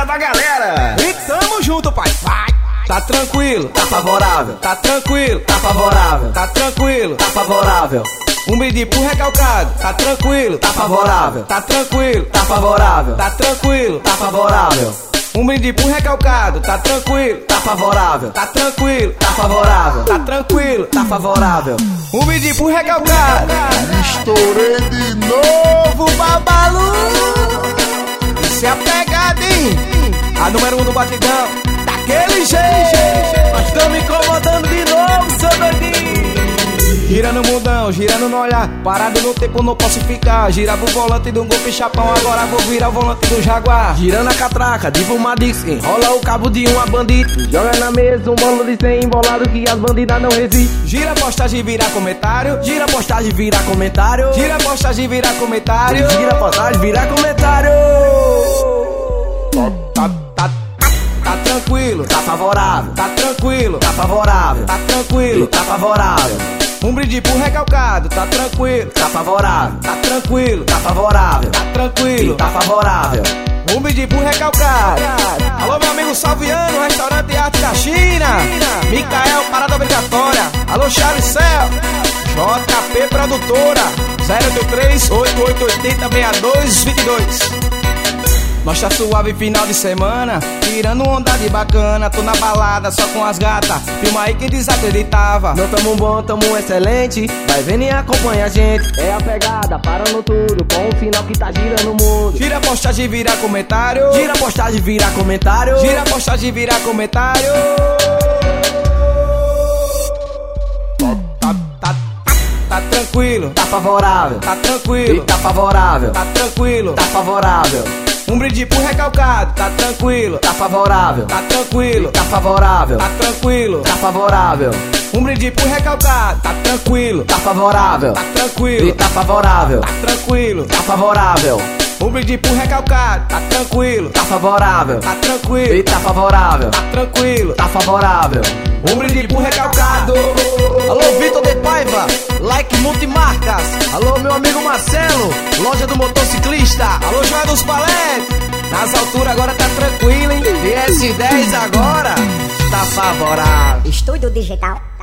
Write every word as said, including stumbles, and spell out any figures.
cara da galera. E tamo junto, pai. Vai. Tá tranquilo, Tá favorável, tá tranquilo, tá favorável, tá tranquilo. tá favorável, Um brinde pro recalcado, tá tranquilo, tá favorável, tá tranquilo, tá favorável, tá tranquilo. tá favorável, Um brinde pro recalcado, tá tranquilo, tá favorável, tá tranquilo, tá favorável, tá tranquilo. tá favorável. Um brinde pro recalcado. Estourei de novo, babalu. Isso é a pegada, hein? A número um do batidão, daquele jeito. Nós estamos incomodando de novo, seu doidinho. Girando o mundão, girando no olhar. Parado no tempo, não posso ficar. Girava o volante do golpe chapão, agora vou virar o volante do Jaguar. Girando a catraca, diva uma Dix, enrola o cabo de uma bandita. Joga na mesa um bolo de cem embolado que as bandidas não resistem. Gira a postagem e vira comentário. Gira a postagem, vira comentário. Gira a postagem e vira comentário. Gira a postagem, vira comentário. Tá, tá, tá, tá tranquilo, Tá favorável, tá tranquilo, tá favorável, tá tranquilo. tá favorável, Um brinde pro recalcado, tá tranquilo, tá favorável, tá tranquilo, tá favorável, tá tranquilo. tá favorável. Um brinde pro recalcado. Alô, meu amigo Salviano, restaurante Arte da China. Micael, parada obrigatória. Alô, Charles Céu, J P Produtora, zero oito três, oito oito oito zero, seis dois dois dois. Nós tá suave final de semana, tirando onda de bacana. Tô na balada só com as gatas, filma aí quem desacreditava. Não tamo bom, tamo excelente. Vai vendo e acompanha a gente. É a pegada, parando tudo com o final que tá girando o mundo. Gira a postagem e vira comentário. Gira a postagem, vira comentário. Gira a postagem e vira comentário. Tá, tá, tá tranquilo, Tá favorável, tá e tranquilo, tá favorável, tá tranquilo. tá favorável, Um brinde pro recalcado, tá tranquilo, tá favorável, tá tranquilo, tá favorável, tá tranquilo. tá favorável, Um brinde pro recalcado, tá tranquilo, tá favorável, tá e tranquilo, tá favorável, tá tranquilo. tá favorável, Um brinde pro recalcado, tá tranquilo, tá favorável, tá e tranquilo, tá favorável, tá tranquilo. tá favorável. Um brinde pro recalcado. Alô, Vitor de Paiva, like multimarcas. Alô, meu amigo Marcelo, loja do motociclista. Alô, Joia dos Paletes. Nas alturas agora tá tranquilo, hein? E S dez agora tá favorável. Estúdio Digital.